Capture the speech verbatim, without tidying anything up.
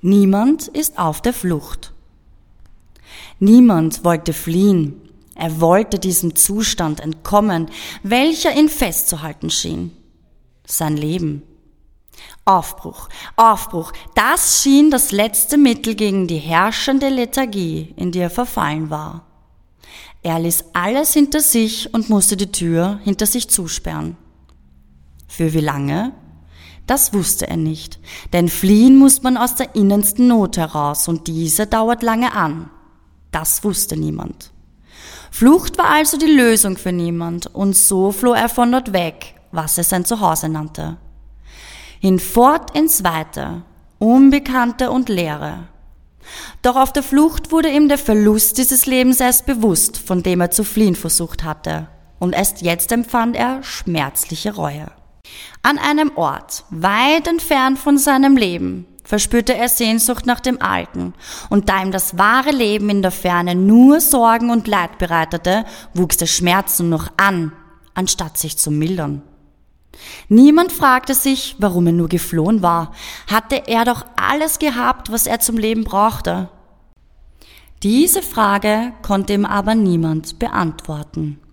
Niemand ist auf der Flucht. Niemand wollte fliehen. Er wollte diesem Zustand entkommen, welcher ihn festzuhalten schien. Sein Leben. Aufbruch, Aufbruch, das schien das letzte Mittel gegen die herrschende Lethargie, in die er verfallen war. Er ließ alles hinter sich und musste die Tür hinter sich zusperren. Für wie lange? Das wusste er nicht, denn fliehen muss man aus der innersten Not heraus und diese dauert lange an. Das wusste niemand. Flucht war also die Lösung für niemand und so floh er von dort weg, was er sein Zuhause nannte. Hinfort ins Weite, Unbekannte und Leere. Doch auf der Flucht wurde ihm der Verlust dieses Lebens erst bewusst, von dem er zu fliehen versucht hatte. Und erst jetzt empfand er schmerzliche Reue. An einem Ort, weit entfernt von seinem Leben, verspürte er Sehnsucht nach dem Alten. Und da ihm das wahre Leben in der Ferne nur Sorgen und Leid bereitete, wuchs der Schmerz nur noch an, anstatt sich zu mildern. Niemand fragte sich, warum er nur geflohen war. Hatte er doch alles gehabt, was er zum Leben brauchte? Diese Frage konnte ihm aber niemand beantworten.